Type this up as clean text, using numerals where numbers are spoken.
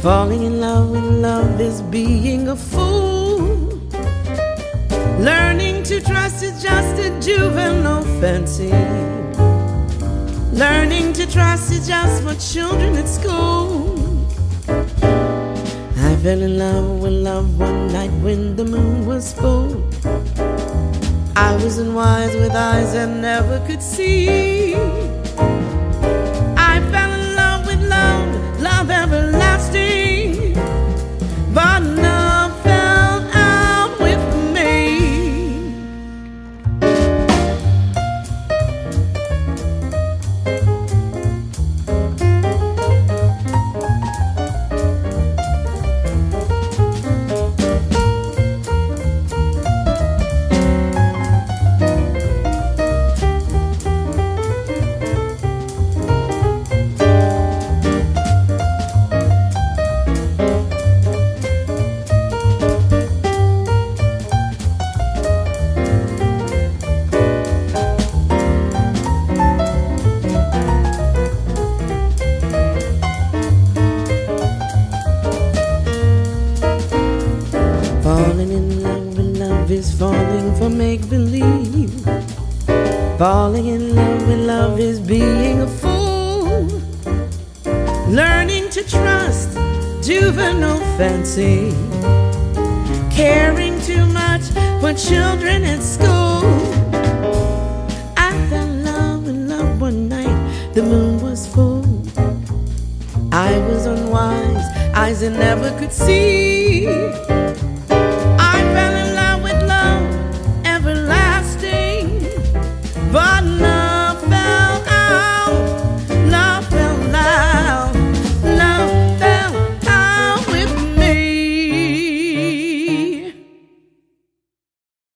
Falling in love with love is being a fool. Learning to trust is just a juvenile fancy. Learning to trust is just for children at school. I fell in love with love one night when the moon was full. I was unwise with eyes that never could see. I fell in love with love, love everlasting, but love fell out with me. Falling in love with love is falling for make-believe. Falling in love with love is being a fool. Learning to trust, juvenile fancy. Caring too much for children at school. I fell in love with love one night, the moon was full. I was unwise, eyes that never could see.